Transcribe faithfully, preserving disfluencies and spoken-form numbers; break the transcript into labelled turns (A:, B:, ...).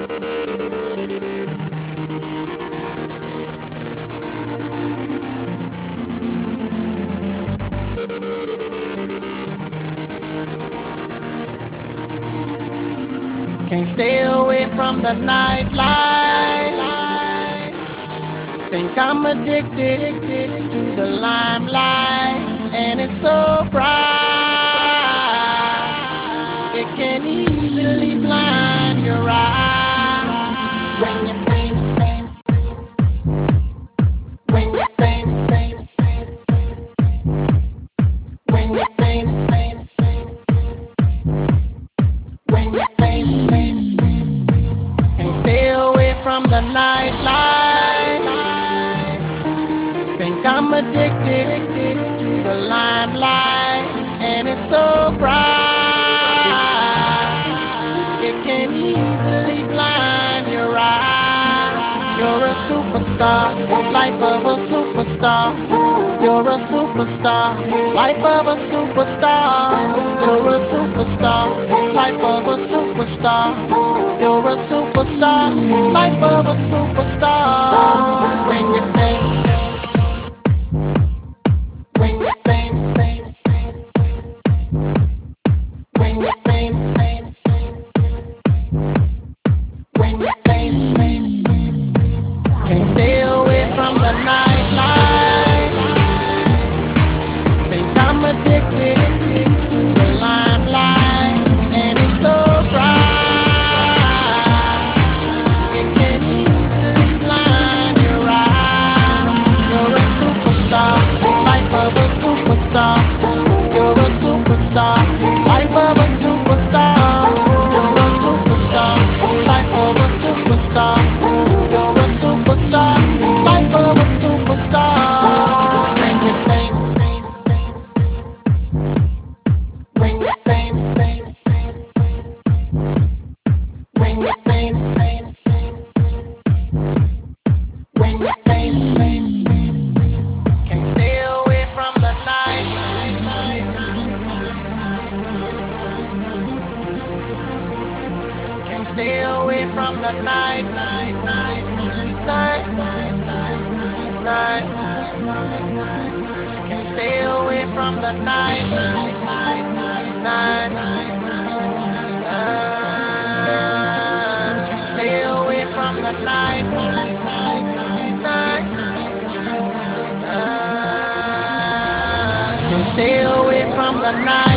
A: Can't stay away from the nightlight. Think I'm addicted to the limelight, and it's so bright. It can easily blind your eyes. When you're famous, when you're famous, when you're famous, when you're famous, can't stay away from the nightlight. Think I'm addicted to the limelight, and it's so bright. It can easily blind your eyes. You're a superstar, life of a superstar. You're a superstar, life of a superstar. You're a superstar, life of a superstar. You're a superstar, life of a superstar. When you're famous, when you're famous, when you're famous, when you're famous, can't stay away from the nightlight. Think I'm addicted to the limelight, and it's so bright. It can easily blind your eyes. You're a superstar, life of a superstar. You're a superstar, life of a superstar. You're a superstar, life of a superstar. You're a superstar, life of a superstar. When you're famous, when you're famous, when you're famous, when you're famous, can't stay away from the night. Can't stay away from the night, night, night, night, night, night, night. Can't stay away from the night, night, night, night, night, night. Can't stay away from the night, night, night, night, night. Can't stay away from the night.